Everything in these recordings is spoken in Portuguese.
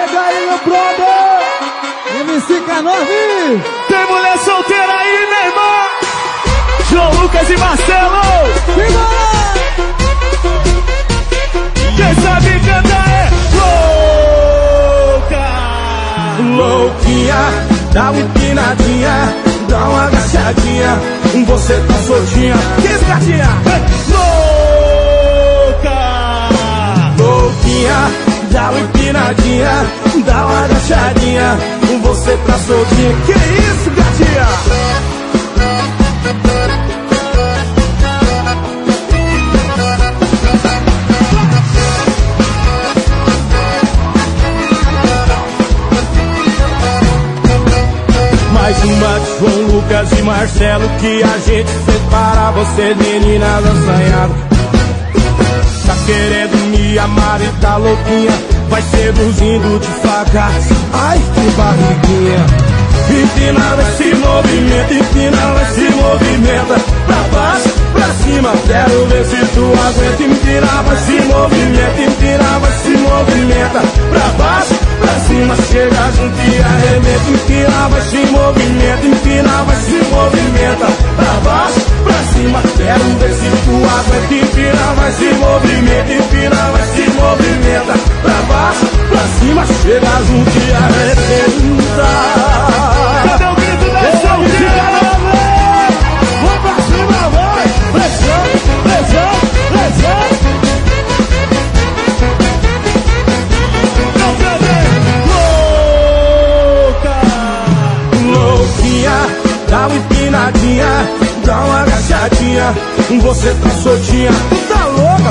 chega aí, meu brother! MC K9! Tem mulher solteira aí, meu irmão! João Lucas e Marcelo! Quem sabe cantar é louca! Louquinha, dá uma empinadinha, dá uma agachadinha, você tá soltinha. Que isso, gatinha? Louca! Louquinha, dá uma empinadinha, dá uma agachadinha, você tá soltinha. Que isso, gatinha? Mais uma de João Lucas e Marcelo que a gente fez para você, meninas assanhadas. Tá querendo me amar e tá louquinha, vai seduzindo devagar. Ai, que barriguinha. Empina, vai se movimenta, empina, vai se movimenta. Pra baixo, pra cima, quero ver se tu aguenta. Empina, vai se movimenta, empina, vai se movimenta. Pra baixo, pra cima, chega junto e arrebenta. Empina, vai se movimenta, empina, vai se movimenta. Pra baixo, pra cima, quero ver se tu aguenta. Empina, vai se movimenta, empina, vai se movimenta. Pra baixo, pra cima, chega junto e arrebenta. Cadê o grito da solteira? Vamos pra cima, vai! Pressão, pressão, pressão! Louquinha, dá uma empinadinha, dá uma agachadinha, você tá soltinha. Tu tá louca?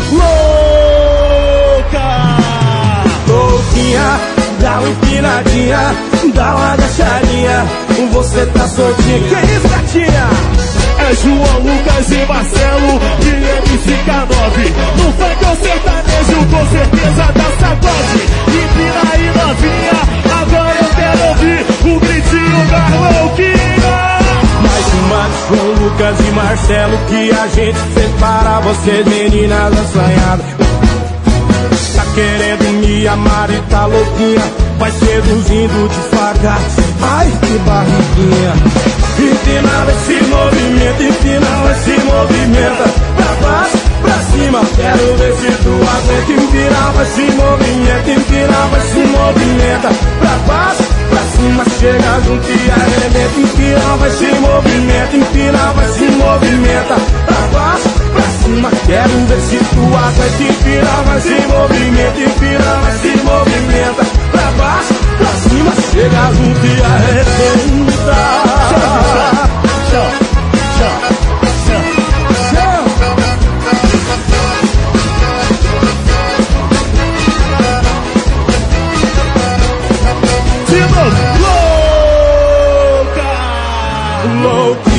Louca! Louquinha, dá uma empinadinha, dá uma agachadinha, você tá soltinha. Que isso, gatinha? É João Lucas e Marcelo e MC K9. No funk ou sertanejo, com certeza dá sacode. Empina aí, novinha, agora eu quero ouvir o gritinho da louquinha. Mais uma de João Lucas e Marcelo que a gente fez para vocês, meninas assanhadas. Tá querendo me amar e tá louquinha, vai seduzindo devagar. Ai, que barriguinha. Empina, vai se movimenta, empina, vai se movimenta. Pra baixo, pra cima, quero ver se tu aguenta. Empina, vai se movimenta, empina, vai se movimenta. Pra baixo, pra cima, chega junto e arrebenta. Empina, vai se movimenta, empina, vai se movimenta. Pra baixo, pra cima, quero ver se tu aguenta. Empina, vai se movimenta, empina, vai se movimenta. Pra baixo, pra cima, chega junto e arrebenta. Louca! Louca!